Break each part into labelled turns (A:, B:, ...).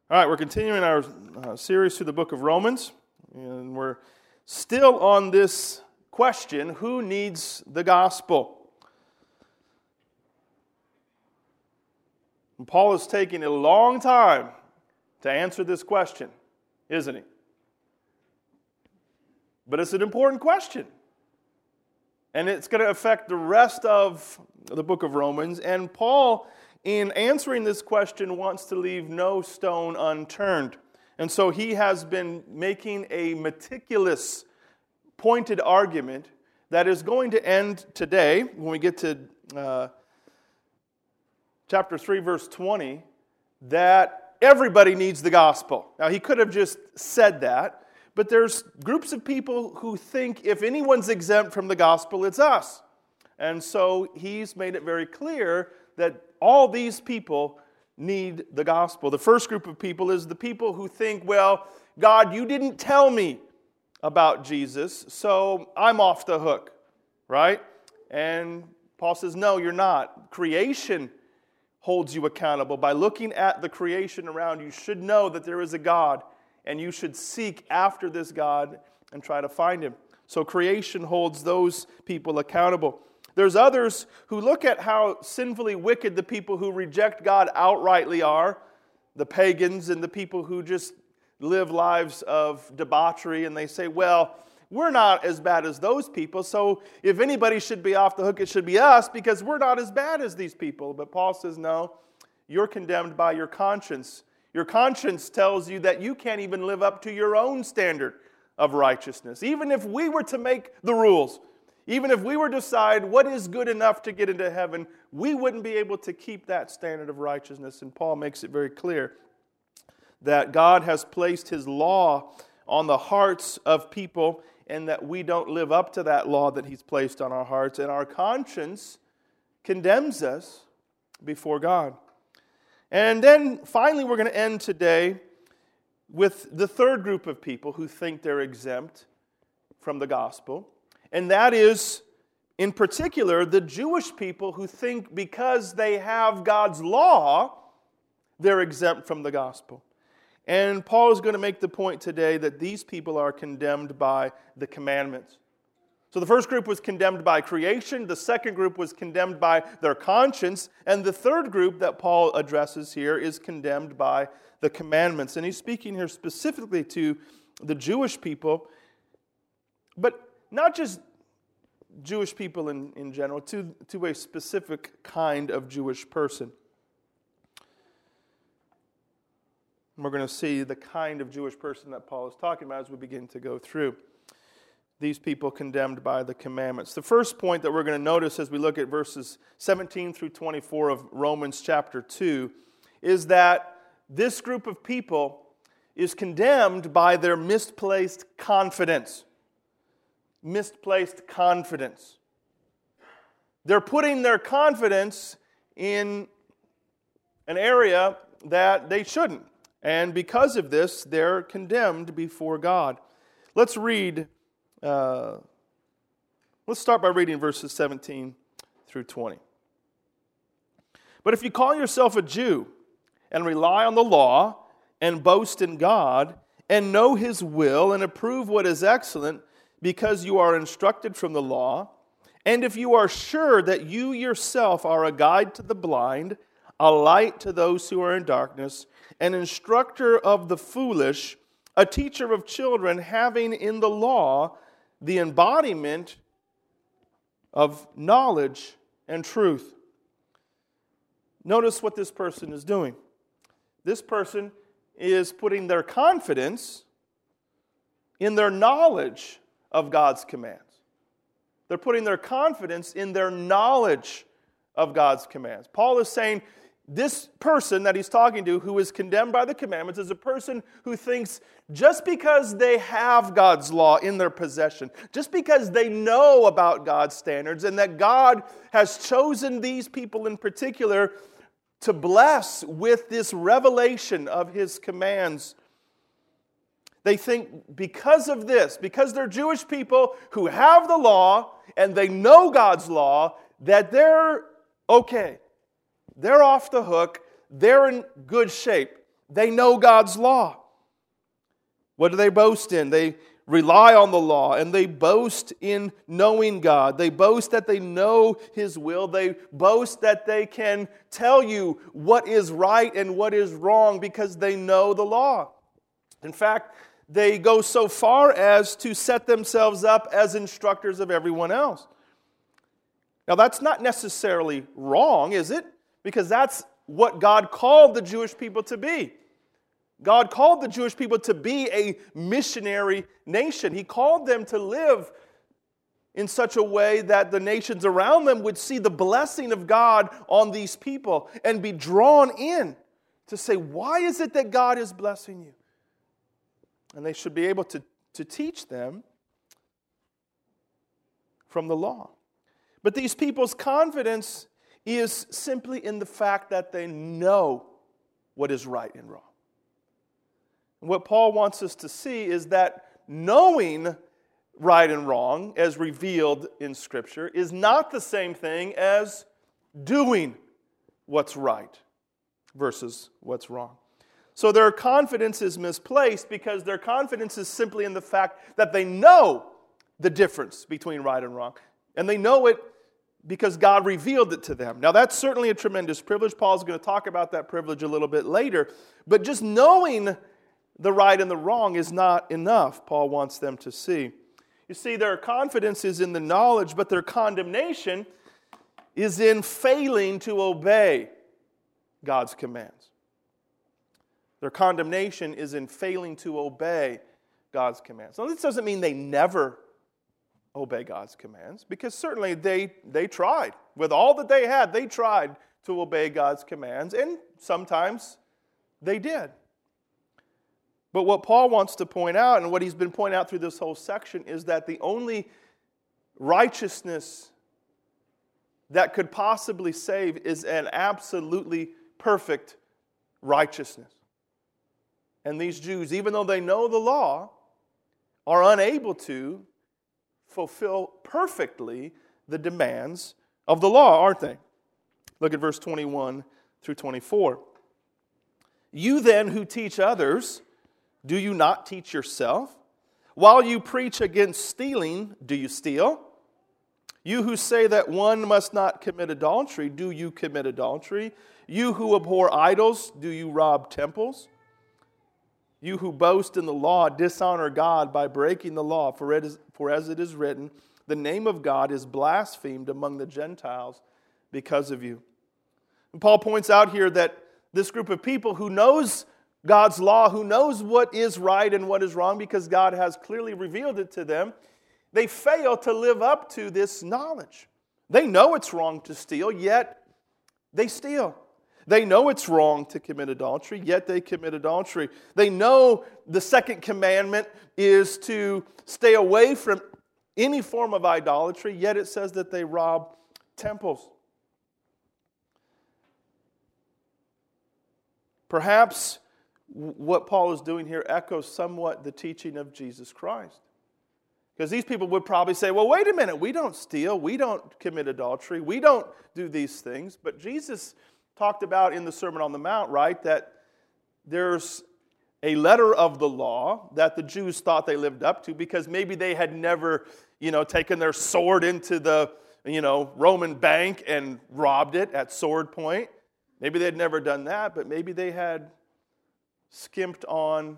A: All right, we're continuing our series through the book of Romans, and we're still on this question, who needs the gospel? And Paul is taking a long time to answer this question, isn't he? But it's an important question, and it's going to affect the rest of the book of Romans, and Paul, in answering this question, wants to leave no stone unturned. And so he has been making a meticulous, pointed argument that is going to end today, when we get to chapter 3, verse 20, that everybody needs the gospel. Now, he could have just said that, but there's groups of people who think if anyone's exempt from the gospel, it's us. And so he's made it very clear that all these people need the gospel. The first group of people is the people who think, well, God, you didn't tell me about Jesus, so I'm off the hook, right? And Paul says, no, you're not. Creation holds you accountable. By looking at the creation around you, you should know that there is a God, and you should seek after this God and try to find Him. So creation holds those people accountable. There's others who look at how sinfully wicked the people who reject God outrightly are, the pagans and the people who just live lives of debauchery, and they say, well, we're not as bad as those people, so if anybody should be off the hook, it should be us, because we're not as bad as these people. But Paul says, no, you're condemned by your conscience. Your conscience tells you that you can't even live up to your own standard of righteousness. Even if we were to make the rules, even if we were to decide what is good enough to get into heaven, we wouldn't be able to keep that standard of righteousness. And Paul makes it very clear that God has placed His law on the hearts of people, and that we don't live up to that law that He's placed on our hearts. And our conscience condemns us before God. And then finally we're going to end today with the third group of people who think they're exempt from the gospel. And that is, in particular, the Jewish people who think because they have God's law, they're exempt from the gospel. And Paul is going to make the point today that these people are condemned by the commandments. So the first group was condemned by creation, the second group was condemned by their conscience, and the third group that Paul addresses here is condemned by the commandments. And he's speaking here specifically to the Jewish people, but not just Jewish people in general, to a specific kind of Jewish person. And we're going to see the kind of Jewish person that Paul is talking about as we begin to go through these people condemned by the commandments. The first point that we're going to notice as we look at verses 17 through 24 of Romans chapter 2 is that this group of people is condemned by their misplaced confidence. Misplaced confidence. They're putting their confidence in an area that they shouldn't. And because of this, they're condemned before God. Let's start by reading verses 17 through 20. But if you call yourself a Jew and rely on the law and boast in God and know His will and approve what is excellent, because you are instructed from the law, and if you are sure that you yourself are a guide to the blind, a light to those who are in darkness, an instructor of the foolish, a teacher of children, having in the law the embodiment of knowledge and truth. Notice what this person is doing. This person is putting their confidence in their knowledge of God's commands. They're putting their confidence in their knowledge of God's commands. Paul is saying this person that he's talking to who is condemned by the commandments is a person who thinks just because they have God's law in their possession, just because they know about God's standards and that God has chosen these people in particular to bless with this revelation of His commands, they think because of this, because they're Jewish people who have the law and they know God's law, that they're okay. They're off the hook. They're in good shape. They know God's law. What do they boast in? They rely on the law, and they boast in knowing God. They boast that they know His will. They boast that they can tell you what is right and what is wrong because they know the law. In fact, they go so far as to set themselves up as instructors of everyone else. Now, that's not necessarily wrong, is it? Because that's what God called the Jewish people to be. God called the Jewish people to be a missionary nation. He called them to live in such a way that the nations around them would see the blessing of God on these people and be drawn in to say, why is it that God is blessing you? And they should be able to teach them from the law. But these people's confidence is simply in the fact that they know what is right and wrong. And what Paul wants us to see is that knowing right and wrong, as revealed in Scripture, is not the same thing as doing what's right versus what's wrong. So their confidence is misplaced because their confidence is simply in the fact that they know the difference between right and wrong. And they know it because God revealed it to them. Now, that's certainly a tremendous privilege. Paul's going to talk about that privilege a little bit later. But just knowing the right and the wrong is not enough, Paul wants them to see. You see, their confidence is in the knowledge, but their condemnation is in failing to obey God's commands. Their condemnation is in failing to obey God's commands. Now, this doesn't mean they never obey God's commands, because certainly they tried. With all that they had, they tried to obey God's commands, and sometimes they did. But what Paul wants to point out, and what he's been pointing out through this whole section, is that the only righteousness that could possibly save is an absolutely perfect righteousness. And these Jews, even though they know the law, are unable to fulfill perfectly the demands of the law, aren't they? Look at verse 21 through 24. You then who teach others, do you not teach yourself? While you preach against stealing, do you steal? You who say that one must not commit adultery, do you commit adultery? You who abhor idols, do you rob temples? You who boast in the law dishonor God by breaking the law, for as it is written, the name of God is blasphemed among the Gentiles because of you. And Paul points out here that this group of people who knows God's law, who knows what is right and what is wrong because God has clearly revealed it to them, they fail to live up to this knowledge. They know it's wrong to steal, yet they steal. They know it's wrong to commit adultery, yet they commit adultery. They know the second commandment is to stay away from any form of idolatry, yet it says that they rob temples. Perhaps what Paul is doing here echoes somewhat the teaching of Jesus Christ. Because these people would probably say, well, wait a minute, we don't steal, we don't commit adultery, we don't do these things. But Jesus talked about in the Sermon on the Mount, right, that there's a letter of the law that the Jews thought they lived up to because maybe they had never, taken their sword into the, Roman bank and robbed it at sword point. Maybe they'd never done that, but maybe they had skimped on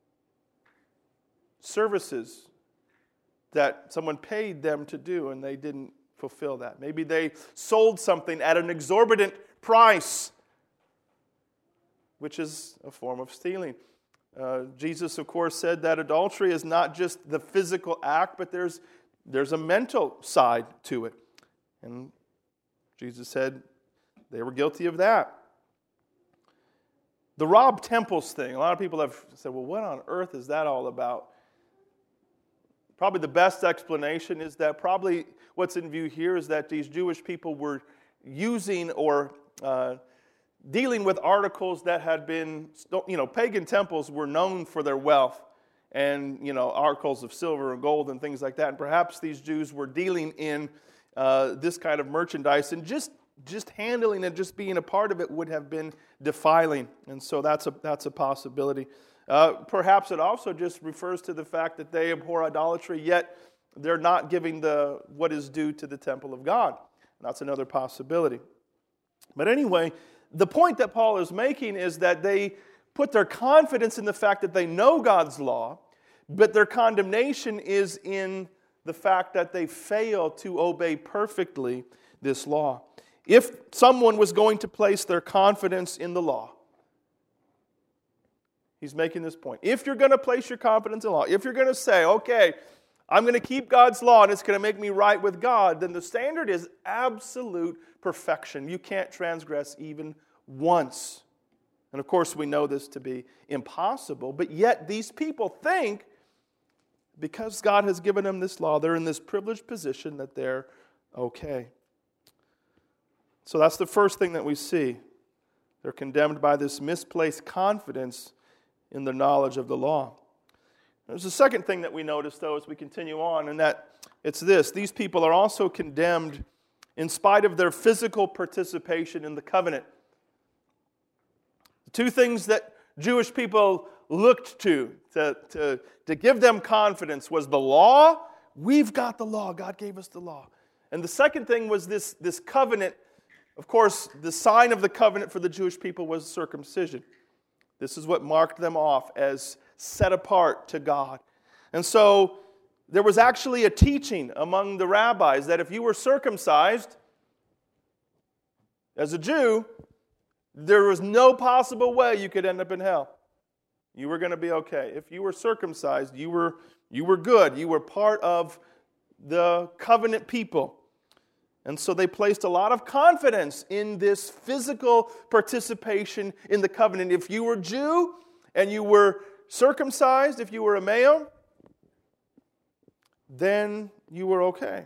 A: services that someone paid them to do and they didn't fulfill that. Maybe they sold something at an exorbitant price, which is a form of stealing. Jesus, of course, said that adultery is not just the physical act, but there's a mental side to it. And Jesus said they were guilty of that. The rob temples thing, a lot of people have said, well, what on earth is that all about? Probably the best explanation is that probably what's in view here is that these Jewish people were using or dealing with articles that had been, pagan temples were known for their wealth and, articles of silver and gold and things like that. And perhaps these Jews were dealing in this kind of merchandise and just just handling it, just being a part of it would have been defiling. And so that's a possibility. Perhaps it also just refers to the fact that they abhor idolatry, yet they're not giving what is due to the temple of God. That's another possibility. But anyway, the point that Paul is making is that they put their confidence in the fact that they know God's law, but their condemnation is in the fact that they fail to obey perfectly this law. If someone was going to place their confidence in the law, he's making this point. If you're going to place your confidence in law, if you're going to say, okay, I'm going to keep God's law and it's going to make me right with God, then the standard is absolute perfection. You can't transgress even once. And of course, we know this to be impossible, but yet these people think because God has given them this law, they're in this privileged position that they're okay. So that's the first thing that we see. They're condemned by this misplaced confidence in the knowledge of the law. There's a second thing that we notice, though, as we continue on, and that it's this. These people are also condemned in spite of their physical participation in the covenant. The two things that Jewish people looked to give them confidence was the law. We've got the law. God gave us the law. And the second thing was this covenant. Of course, the sign of the covenant for the Jewish people was circumcision. This is what marked them off as set apart to God. And so there was actually a teaching among the rabbis that if you were circumcised as a Jew, there was no possible way you could end up in hell. You were going to be okay. If you were circumcised, you were good. You were part of the covenant people. And so they placed a lot of confidence in this physical participation in the covenant. If you were Jew and you were circumcised, if you were a male, then you were okay.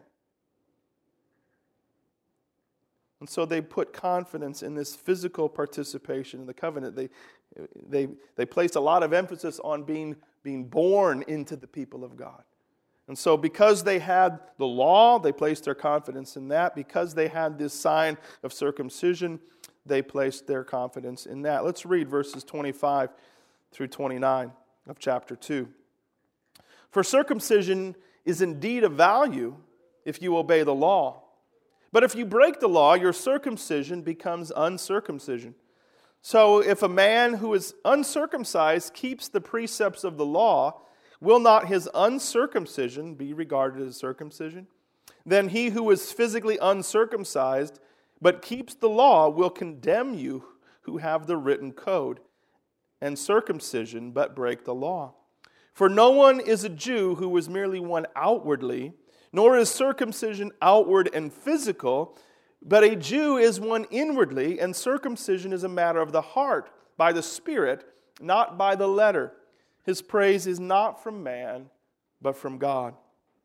A: And so they put confidence in this physical participation in the covenant. They placed a lot of emphasis on being born into the people of God. And so because they had the law, they placed their confidence in that. Because they had this sign of circumcision, they placed their confidence in that. Let's read verses 25 through 29 of chapter 2. For circumcision is indeed of value if you obey the law. But if you break the law, your circumcision becomes uncircumcision. So if a man who is uncircumcised keeps the precepts of the law, will not his uncircumcision be regarded as circumcision? Then he who is physically uncircumcised but keeps the law will condemn you who have the written code, and circumcision but break the law. For no one is a Jew who is merely one outwardly, nor is circumcision outward and physical, but a Jew is one inwardly, and circumcision is a matter of the heart, by the Spirit, not by the letter. His praise is not from man, but from God.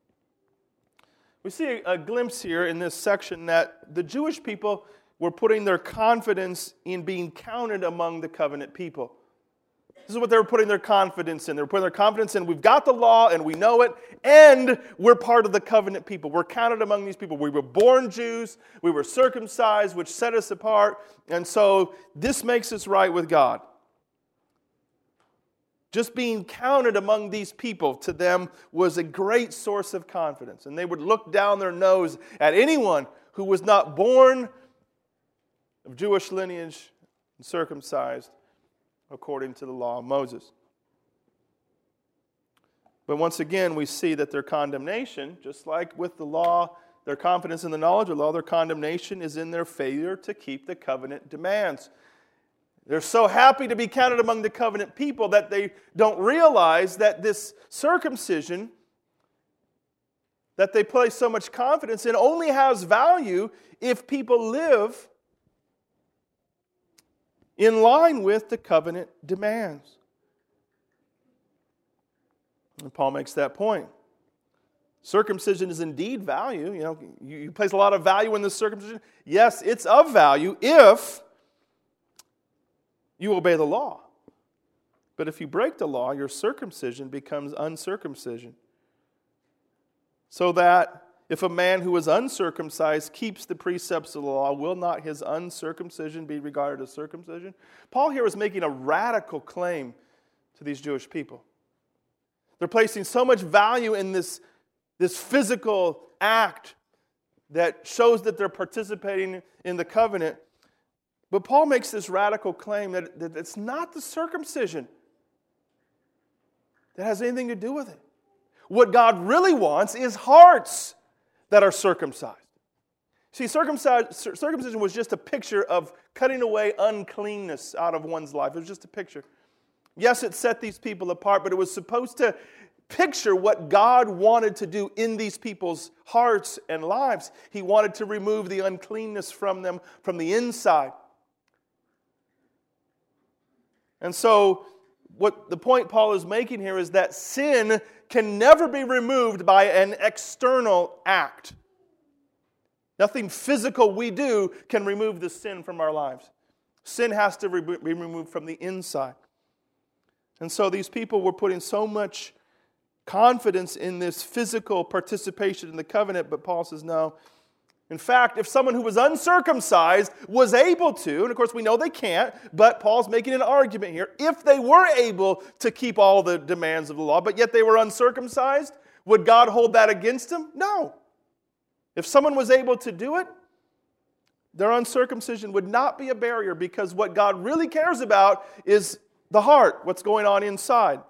A: We see a glimpse here in this section that the Jewish people were putting their confidence in being counted among the covenant people. This is what they were putting their confidence in. They were putting their confidence in, we've got the law and we know it, and we're part of the covenant people. We're counted among these people. We were born Jews, we were circumcised, which set us apart, and so this makes us right with God. Just being counted among these people to them was a great source of confidence. And they would look down their nose at anyone who was not born of Jewish lineage and circumcised according to the law of Moses. But once again, we see that their condemnation, just like with the law, their confidence in the knowledge of the law, their condemnation is in their failure to keep the covenant demands. They're so happy to be counted among the covenant people that they don't realize that this circumcision that they place so much confidence in only has value if people live in line with the covenant demands. And Paul makes that point. Circumcision is indeed value. You place a lot of value in the circumcision. Yes, it's of value if you obey the law. But if you break the law, your circumcision becomes uncircumcision. So that If a man who is uncircumcised keeps the precepts of the law, will not his uncircumcision be regarded as circumcision? Paul here is making a radical claim to these Jewish people. They're placing so much value in this physical act that shows that they're participating in the covenant. But Paul makes this radical claim that it's not the circumcision that has anything to do with it. What God really wants is hearts that are circumcised. See, circumcision was just a picture of cutting away uncleanness out of one's life. It was just a picture. Yes, it set these people apart, but it was supposed to picture what God wanted to do in these people's hearts and lives. He wanted to remove the uncleanness from them from the inside. And so, what the point Paul is making here is that sin can never be removed by an external act. Nothing physical we do can remove the sin from our lives. Sin has to be removed from the inside. And so these people were putting so much confidence in this physical participation in the covenant, but Paul says no. In fact, if someone who was uncircumcised was able to, and of course we know they can't, but Paul's making an argument here, if they were able to keep all the demands of the law, but yet they were uncircumcised, would God hold that against them? No. If someone was able to do it, their uncircumcision would not be a barrier, because what God really cares about is the heart, what's going on inside.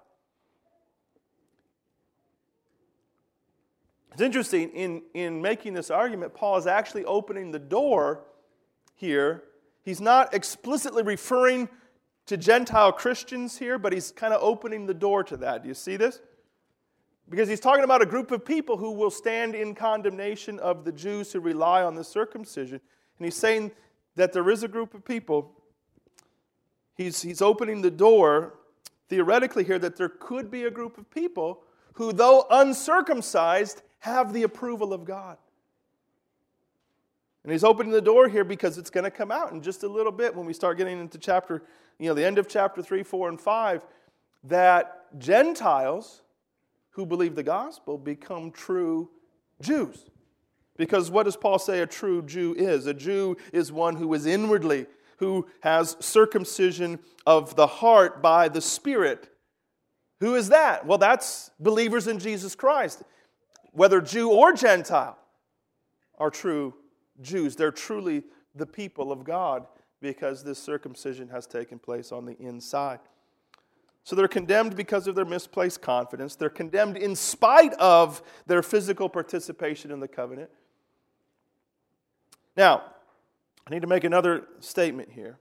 A: It's interesting, in making this argument, Paul is actually opening the door here. He's not explicitly referring to Gentile Christians here, but he's kind of opening the door to that. Do you see this? Because he's talking about a group of people who will stand in condemnation of the Jews who rely on the circumcision. And he's saying that there is a group of people. He's opening the door, theoretically here, that there could be a group of people who, though uncircumcised, have the approval of God. And he's opening the door here because it's going to come out in just a little bit when we start getting into the end of chapter 3, 4, and 5, that Gentiles who believe the gospel become true Jews. Because what does Paul say a true Jew is? A Jew is one who is inwardly, who has circumcision of the heart by the Spirit. Who is that? Well, that's believers in Jesus Christ. Whether Jew or Gentile are true Jews. They're truly the people of God because this circumcision has taken place on the inside. So they're condemned because of their misplaced confidence. They're condemned in spite of their physical participation in the covenant. Now, I need to make another statement here.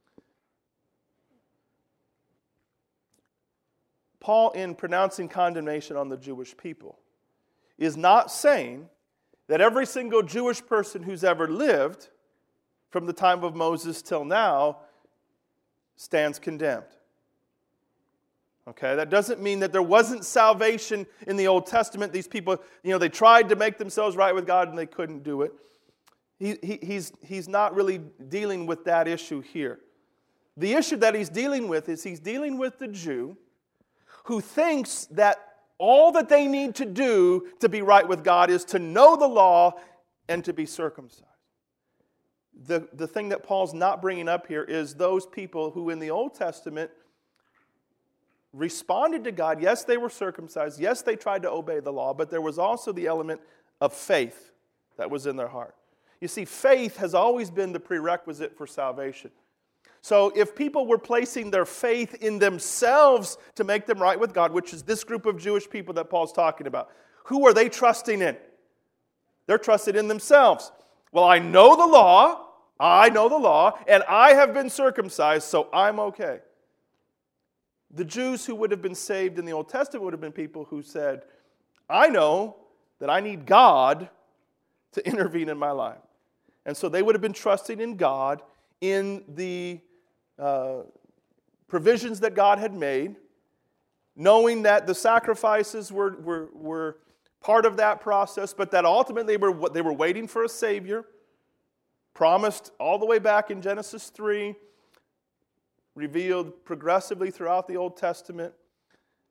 A: Paul, in pronouncing condemnation on the Jewish people, is not saying that every single Jewish person who's ever lived from the time of Moses till now stands condemned. Okay, that doesn't mean that there wasn't salvation in the Old Testament. These people, they tried to make themselves right with God and they couldn't do it. He's not really dealing with that issue here. The issue that he's dealing with is he's dealing with the Jew who thinks that all that they need to do to be right with God is to know the law and to be circumcised. The thing that Paul's not bringing up here is those people who in the Old Testament responded to God. Yes, they were circumcised. Yes, they tried to obey the law, but there was also the element of faith that was in their heart. You see, faith has always been the prerequisite for salvation. So if people were placing their faith in themselves to make them right with God, which is this group of Jewish people that Paul's talking about, who are they trusting in? They're trusted in themselves. Well, I know the law, and I have been circumcised, so I'm okay. The Jews who would have been saved in the Old Testament would have been people who said, I know that I need God to intervene in my life. And so they would have been trusting in God in the provisions that God had made, knowing that the sacrifices were part of that process, but that ultimately they were waiting for a Savior, promised all the way back in Genesis 3, revealed progressively throughout the Old Testament.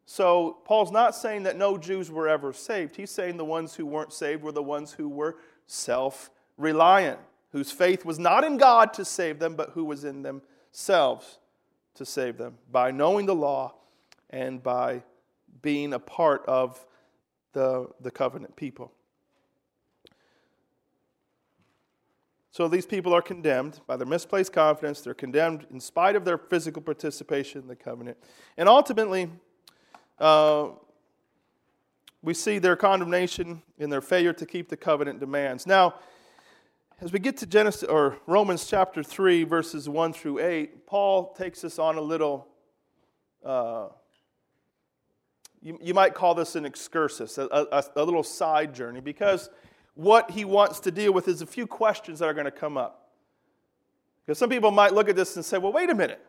A: So Paul's not saying that no Jews were ever saved. He's saying the ones who weren't saved were the ones who were self-reliant, whose faith was not in God to save them, but who was in themselves to save them by knowing the law and by being a part of the covenant people. So these people are condemned by their misplaced confidence. They're condemned in spite of their physical participation in the covenant. And ultimately, we see their condemnation in their failure to keep the covenant demands. Now, as we get to Romans chapter 3, verses 1 through 8, Paul takes us on a little, you might call this an excursus, a little side journey, because what he wants to deal with is a few questions that are going to come up. Because some people might look at this and say, well, wait a minute.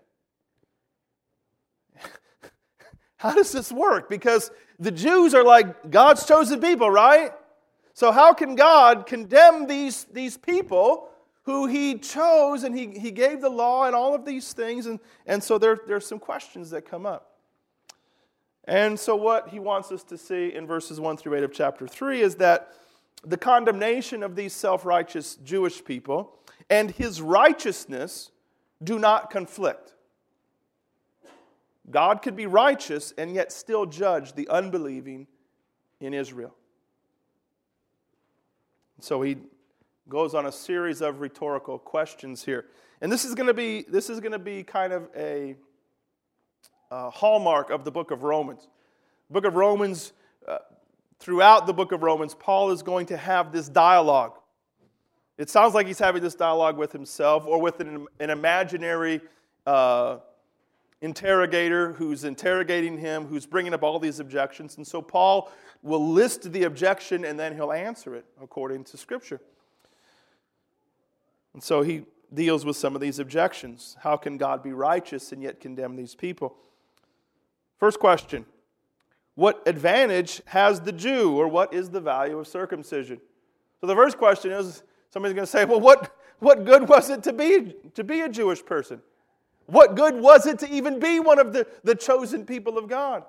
A: How does this work? Because the Jews are like God's chosen people, right? So how can God condemn these people who he chose and he gave the law and all of these things? And so there's some questions that come up. And so what he wants us to see in verses 1 through 8 of chapter 3 is that the condemnation of these self-righteous Jewish people and his righteousness do not conflict. God could be righteous and yet still judge the unbelieving in Israel. So he goes on a series of rhetorical questions here. And this is going to be kind of a hallmark of the book of Romans. The book of Romans, throughout the book of Romans, Paul is going to have this dialogue. It sounds like he's having this dialogue with himself or with an imaginary interrogator who's interrogating him, who's bringing up all these objections. And so Paul will list the objection and then he'll answer it according to Scripture. And so he deals with some of these objections. How can God be righteous and yet condemn these people? First question, what advantage has the Jew, or what is the value of circumcision? So the first question is, somebody's going to say, well, what good was it to be a Jewish person? What good was it to even be one of the chosen people of God?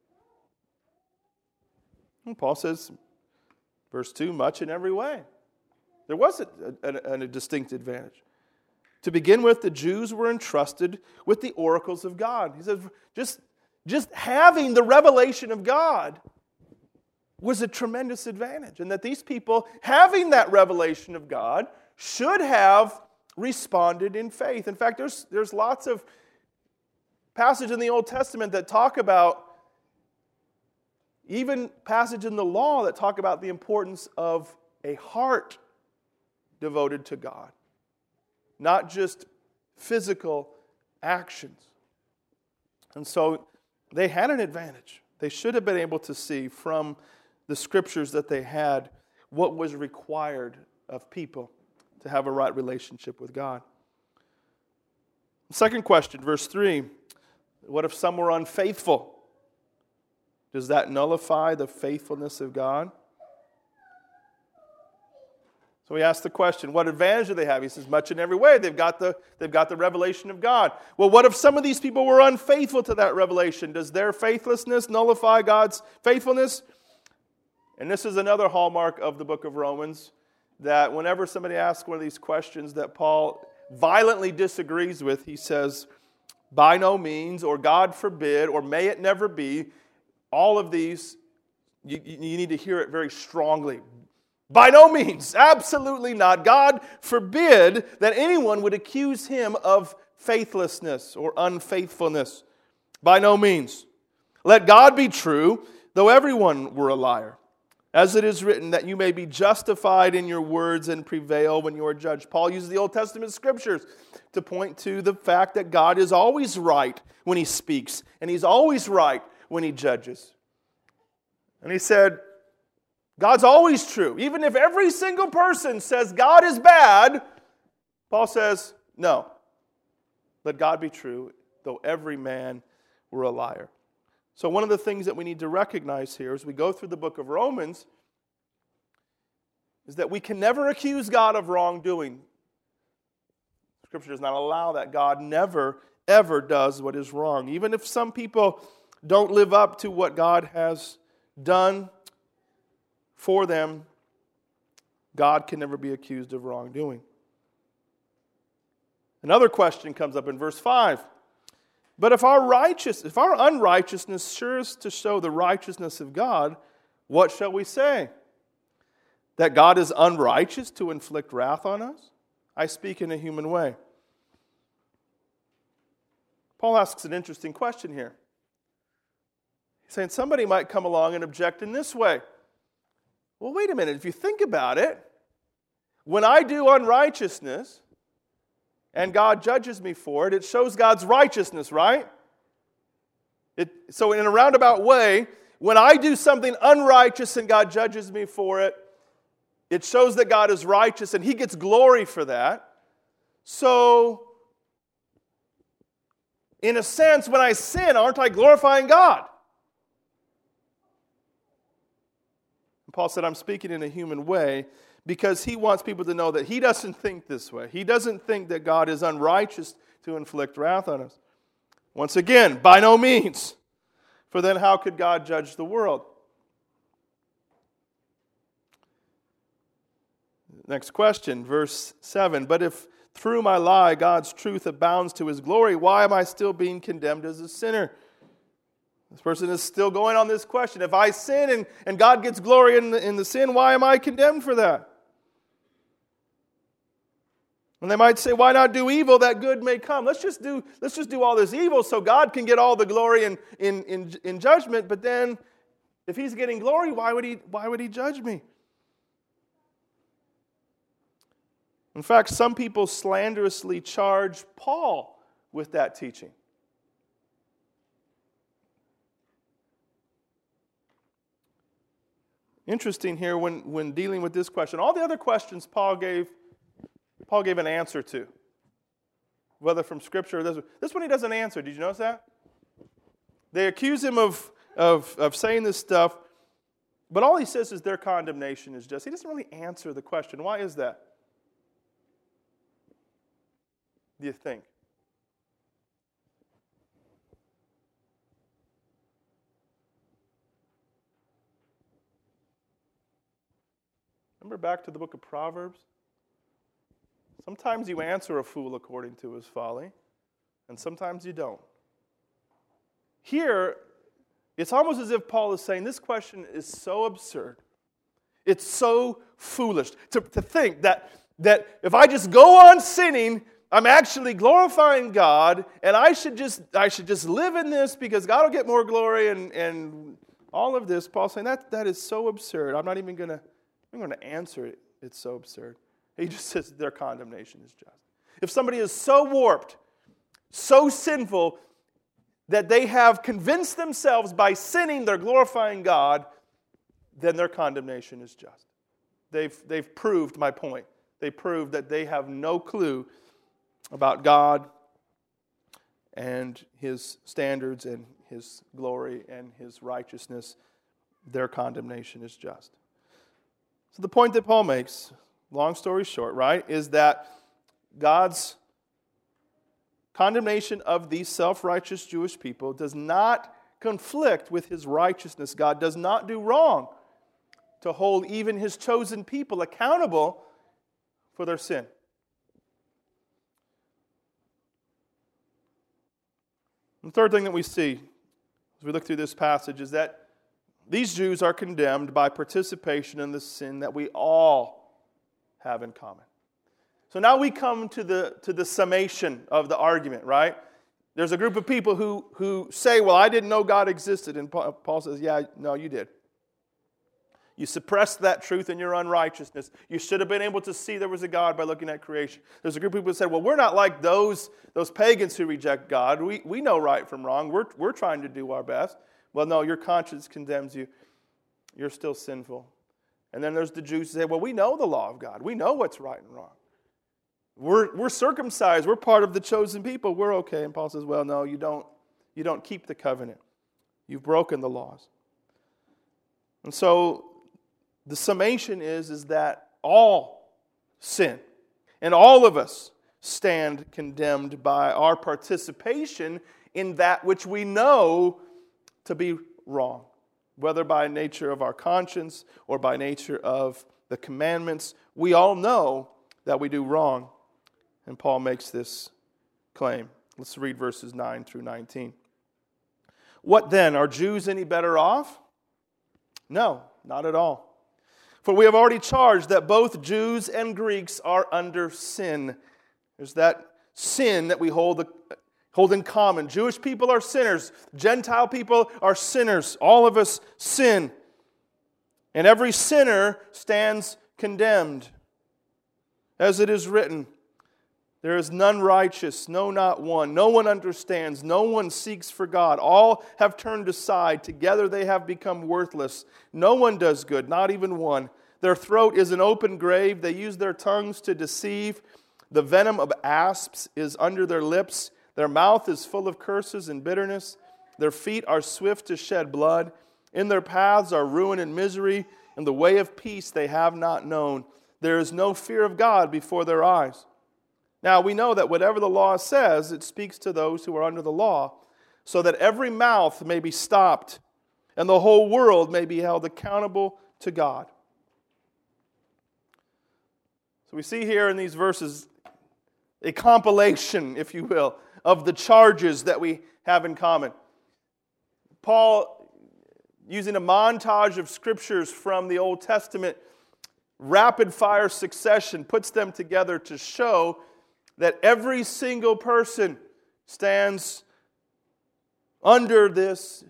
A: And Paul says, verse 2, much in every way. There was a distinct advantage. To begin with, the Jews were entrusted with the oracles of God. He says, just having the revelation of God was a tremendous advantage. And that these people, having that revelation of God, should have responded in faith. In fact, there's lots of passages in the Old Testament that talk about, even passage in the law that talk about the importance of a heart devoted to God, not just physical actions. And so they had an advantage. They should have been able to see from the Scriptures that they had what was required of people to have a right relationship with God. Second question, verse 3. What if some were unfaithful? Does that nullify the faithfulness of God? So he asks the question, what advantage do they have? He says, much in every way. They've got the revelation of God. Well, what if some of these people were unfaithful to that revelation? Does their faithlessness nullify God's faithfulness? And this is another hallmark of the book of Romans, that whenever somebody asks one of these questions that Paul violently disagrees with, he says, by no means, or God forbid, or may it never be. All of these, you need to hear it very strongly. By no means, absolutely not. God forbid that anyone would accuse him of faithlessness or unfaithfulness. By no means. Let God be true, though everyone were a liar. As it is written, that you may be justified in your words and prevail when you are judged. Paul uses the Old Testament Scriptures to point to the fact that God is always right when he speaks, and he's always right when he judges. And he said, God's always true. Even if every single person says God is bad, Paul says, no. Let God be true, though every man were a liar. So one of the things that we need to recognize here as we go through the book of Romans is that we can never accuse God of wrongdoing. Scripture does not allow that. God never, ever does what is wrong. Even if some people don't live up to what God has done for them, God can never be accused of wrongdoing. Another question comes up in verse 5. But if our unrighteousness serves to show the righteousness of God, what shall we say? That God is unrighteous to inflict wrath on us? I speak in a human way. Paul asks an interesting question here. He's saying somebody might come along and object in this way. Well, wait a minute. If you think about it, when I do unrighteousness and God judges me for it, it shows God's righteousness, right? So in a roundabout way, when I do something unrighteous and God judges me for it, it shows that God is righteous and He gets glory for that. So, in a sense, when I sin, aren't I glorifying God? And Paul said, I'm speaking in a human way because he wants people to know that he doesn't think this way. He doesn't think that God is unrighteous to inflict wrath on us. Once again, by no means. For then how could God judge the world? Next question, verse 7. But if through my lie God's truth abounds to His glory, why am I still being condemned as a sinner? This person is still going on this question. If I sin and God gets glory in the sin, why am I condemned for that? And they might say, why not do evil that good may come? Let's just do all this evil so God can get all the glory in judgment. But then, if He's getting glory, why would He judge me? In fact, some people slanderously charge Paul with that teaching. Interesting here when dealing with this question. All the other questions Paul gave an answer to, whether from Scripture or this. This one he doesn't answer. Did you notice that? They accuse him of saying this stuff, but all he says is their condemnation is just. He doesn't really answer the question. Why is that? Do you think? Remember back to the book of Proverbs? Sometimes you answer a fool according to his folly, and sometimes you don't. Here, it's almost as if Paul is saying this question is so absurd. It's so foolish to think that if I just go on sinning, I'm actually glorifying God, and I should just live in this because God will get more glory and all of this. Paul's saying that is so absurd. I'm going to answer it. It's so absurd. He just says their condemnation is just. If somebody is so warped, so sinful, that they have convinced themselves by sinning they're glorifying God, then their condemnation is just. They've proved my point. They proved that they have no clue about God and His standards and His glory and His righteousness. Their condemnation is just. So the point that Paul makes, long story short, right, is that God's condemnation of these self-righteous Jewish people does not conflict with His righteousness. God does not do wrong to hold even His chosen people accountable for their sin. The third thing that we see as we look through this passage is that these Jews are condemned by participation in the sin that we all have in common. So now we come to the summation of the argument, right? There's a group of people who say, well, I didn't know God existed. And Paul says, yeah, no, you did. You suppressed that truth in your unrighteousness. You should have been able to see there was a God by looking at creation. There's a group of people who said, well, we're not like those pagans who reject God. We know right from wrong. We're trying to do our best. Well, no, your conscience condemns you. You're still sinful. And then there's the Jews who say, well, we know the law of God. We know what's right and wrong. We're circumcised. We're part of the chosen people. We're okay. And Paul says, well, no, you don't keep the covenant. You've broken the laws. And so the summation is that all sin and all of us stand condemned by our participation in that which we know to be wrong, whether by nature of our conscience or by nature of the commandments. We all know that we do wrong, and Paul makes this claim. Let's read verses 9 through 19. What then? Are Jews any better off? No, not at all. For we have already charged that both Jews and Greeks are under sin. There's that sin that we hold in common. Jewish people are sinners. Gentile people are sinners. All of us sin. And every sinner stands condemned. As it is written, there is none righteous, no, not one. No one understands. No one seeks for God. All have turned aside. Together they have become worthless. No one does good, not even one. Their throat is an open grave. They use their tongues to deceive. The venom of asps is under their lips. Their mouth is full of curses and bitterness. Their feet are swift to shed blood. In their paths are ruin and misery. And the way of peace they have not known. There is no fear of God before their eyes. Now we know that whatever the law says, it speaks to those who are under the law, so that every mouth may be stopped, and the whole world may be held accountable to God. So we see here in these verses a compilation, if you will, of the charges that we have in common. Paul, using a montage of scriptures from the Old Testament, rapid-fire succession, puts them together to show that every single person stands under this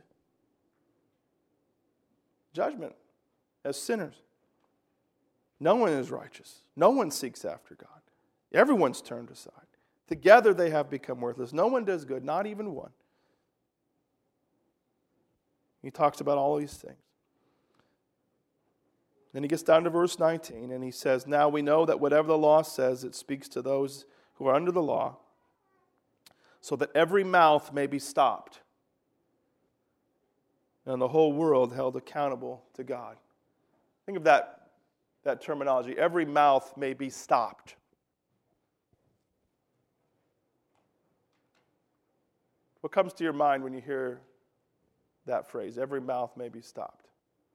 A: judgment as sinners. No one is righteous. No one seeks after God. Everyone's turned aside. Together they have become worthless. No one does good, not even one. He talks about all these things. Then he gets down to verse 19 and he says, now we know that whatever the law says, it speaks to those who are under the law, so that every mouth may be stopped, and the whole world held accountable to God. Think of that terminology. Every mouth may be stopped. What comes to your mind when you hear that phrase? Every mouth may be stopped.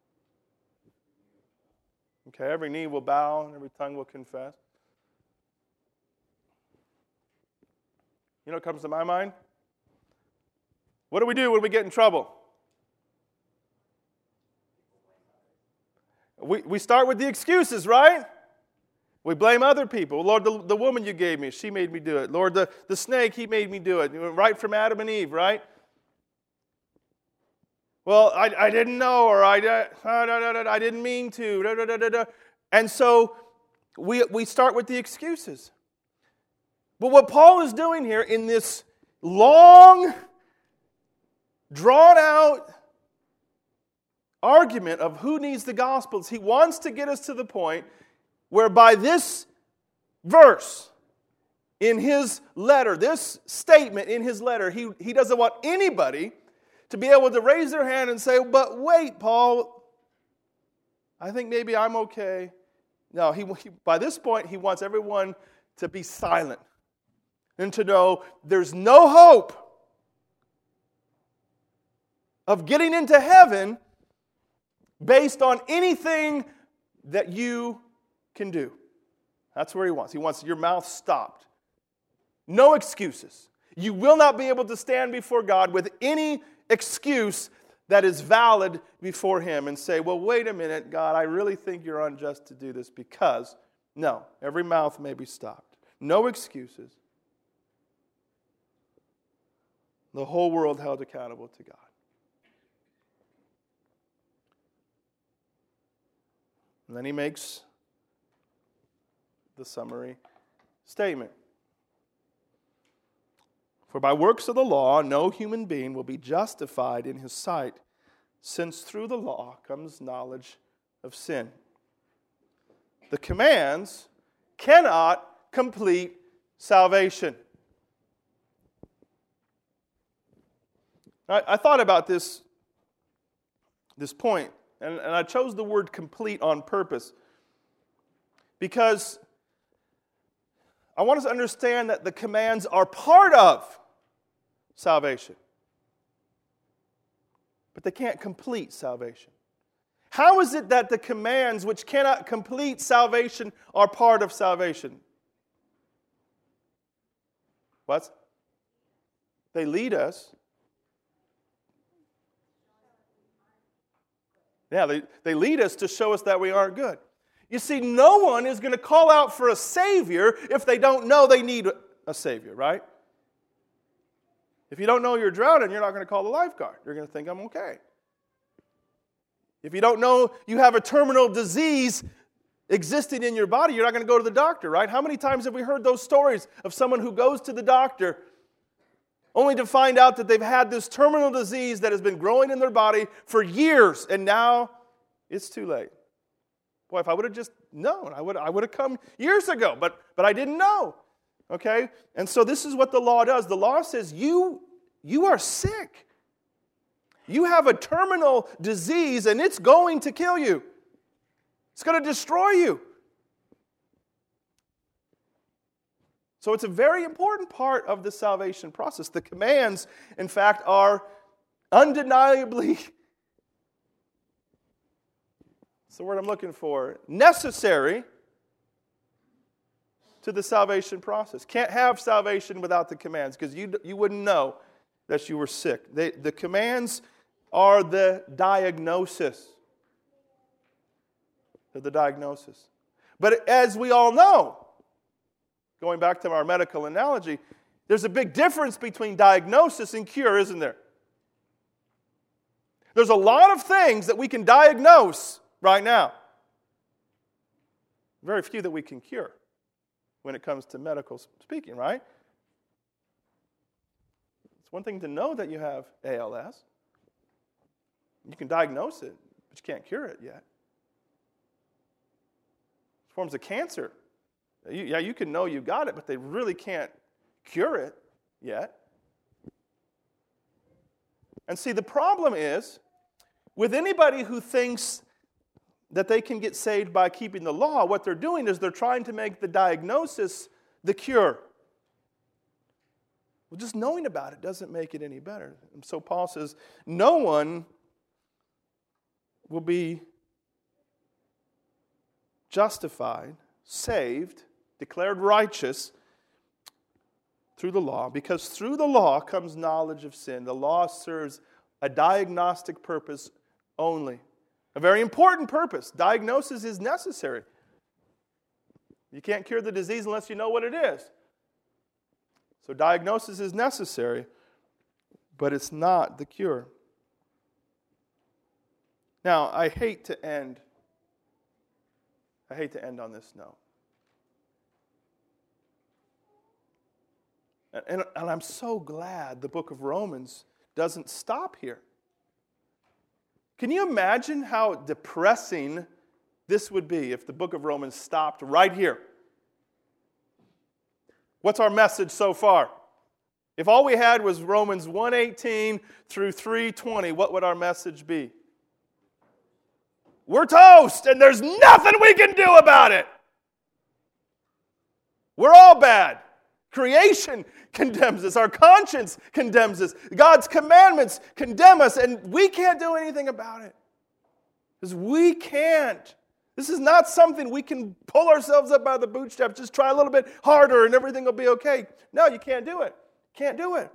A: Okay, every knee will bow and every tongue will confess. You know what comes to my mind? What do we do when we get in trouble? We start with the excuses, right? We blame other people. Lord, the woman you gave me, she made me do it. Lord, the snake, he made me do it. Right from Adam and Eve, right? Well, I didn't know, or I didn't mean to. And so we start with the excuses. But what Paul is doing here in this long, drawn-out argument of who needs the Gospels, he wants to get us to the point where by this verse in his letter, this statement in his letter, he doesn't want anybody to be able to raise their hand and say, but wait, Paul, I think maybe I'm okay. No, by this point, he wants everyone to be silent and to know there's no hope of getting into heaven based on anything that you can do. That's where he wants. He wants your mouth stopped. No excuses. You will not be able to stand before God with any excuse that is valid before him and say, well, wait a minute, God, I really think you're unjust to do this because, no, every mouth may be stopped. No excuses. The whole world held accountable to God. And then he makes the summary statement. For by works of the law, no human being will be justified in his sight, since through the law comes knowledge of sin. The commands cannot complete salvation. I thought about this point, and I chose the word complete on purpose because I want us to understand that the commands are part of salvation. but they can't complete salvation. How is it that the commands which cannot complete salvation are part of salvation? What? They lead us. Yeah, they lead us to show us that we aren't good. You see, no one is going to call out for a Savior if they don't know they need a Savior, right? If you don't know you're drowning, you're not going to call the lifeguard. You're going to think, I'm okay. If you don't know you have a terminal disease existing in your body, you're not going to go to the doctor, right? How many times have we heard those stories of someone who goes to the doctor only to find out that they've had this terminal disease that has been growing in their body for years, and now it's too late? Boy, if I would have just known, I would have come years ago, but I didn't know. Okay? And so this is what the law does. The law says you are sick. You have a terminal disease, and it's going to kill you. It's going to destroy you. So it's a very important part of the salvation process. The commands, in fact, are undeniably, that's the word I'm looking for, necessary to the salvation process. Can't have salvation without the commands, because you wouldn't know that you were sick. The commands are the diagnosis. They're the diagnosis. But as we all know, going back to our medical analogy, there's a big difference between diagnosis and cure, isn't there? There's a lot of things that we can diagnose right now. Very few that we can cure when it comes to medical speaking, right? It's one thing to know that you have ALS. You can diagnose it, but you can't cure it yet. Forms of cancer. You can know you got it, but they really can't cure it yet. And see, the problem is, with anybody who thinks that they can get saved by keeping the law, what they're doing is they're trying to make the diagnosis the cure. Well, just knowing about it doesn't make it any better. And so Paul says, no one will be justified, saved, declared righteous through the law, because through the law comes knowledge of sin. The law serves a diagnostic purpose only. A very important purpose. Diagnosis is necessary. You can't cure the disease unless you know what it is. So diagnosis is necessary, but it's not the cure. Now, I hate to end on this note. And I'm so glad the book of Romans doesn't stop here. Can you imagine how depressing this would be if the book of Romans stopped right here? What's our message so far? If all we had was Romans 1:18 through 3:20, what would our message be? We're toast, and there's nothing we can do about it. We're all bad. Creation condemns us. Our conscience condemns us. God's commandments condemn us, and we can't do anything about it. Because we can't. This is not something we can pull ourselves up by the bootstraps, just try a little bit harder and everything will be okay. No, you can't do it. Can't do it.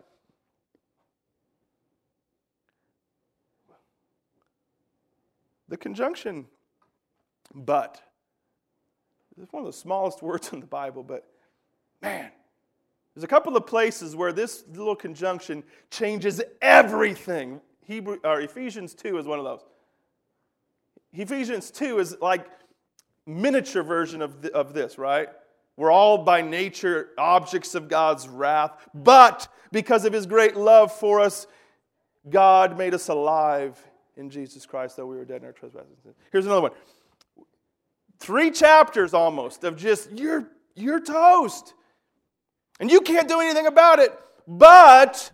A: The conjunction but. It's one of the smallest words in the Bible, but man, there's a couple of places where this little conjunction changes everything. Ephesians 2 is one of those. Ephesians 2 is like miniature version of this, right? We're all by nature objects of God's wrath, but because of His great love for us, God made us alive in Jesus Christ, though we were dead in our trespasses. Here's another one. 3 chapters almost of just, you're toast. And you can't do anything about it, but,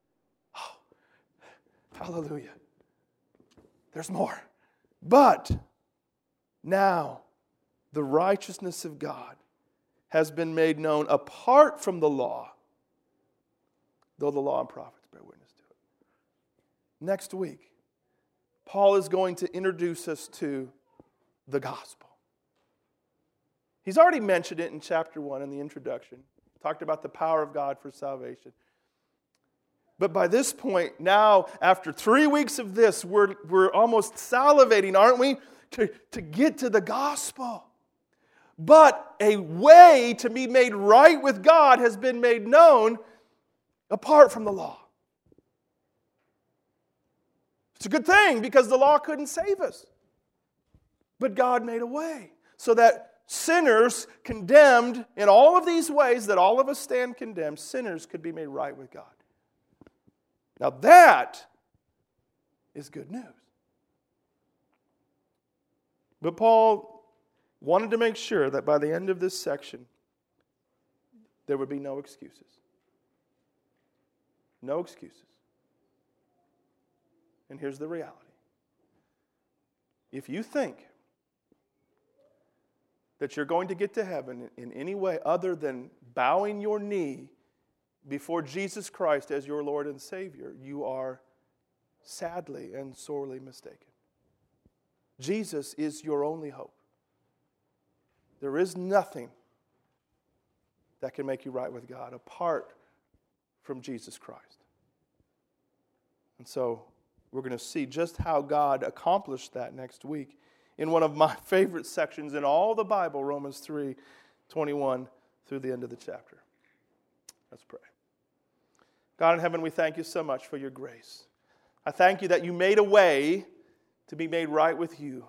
A: hallelujah, there's more. But now the righteousness of God has been made known apart from the law, though the law and prophets bear witness to it. Next week, Paul is going to introduce us to the gospel. He's already mentioned it in chapter 1 in the introduction. Talked about the power of God for salvation. But by this point, now, after 3 weeks of this, we're almost salivating, aren't we, to get to the gospel. But a way to be made right with God has been made known apart from the law. It's a good thing because the law couldn't save us. But God made a way so that sinners condemned in all of these ways that all of us stand condemned, sinners could be made right with God. Now that is good news. But Paul wanted to make sure that by the end of this section, there would be no excuses. No excuses. And here's the reality. If you think that you're going to get to heaven in any way other than bowing your knee before Jesus Christ as your Lord and Savior, you are sadly and sorely mistaken. Jesus is your only hope. There is nothing that can make you right with God apart from Jesus Christ. And so we're going to see just how God accomplished that next week in one of my favorite sections in all the Bible, Romans 3:21 through the end of the chapter. Let's pray. God in heaven, we thank you so much for your grace. I thank you that you made a way to be made right with you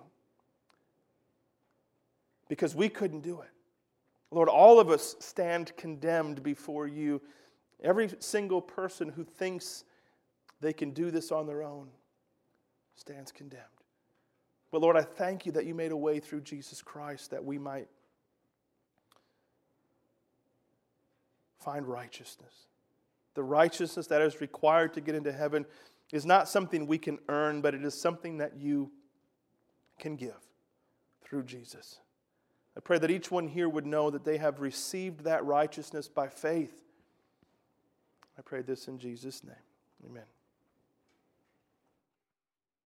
A: because we couldn't do it. Lord, all of us stand condemned before you. Every single person who thinks they can do this on their own stands condemned. But Lord, I thank you that you made a way through Jesus Christ that we might find righteousness. The righteousness that is required to get into heaven is not something we can earn, but it is something that you can give through Jesus. I pray that each one here would know that they have received that righteousness by faith. I pray this in Jesus' name. Amen.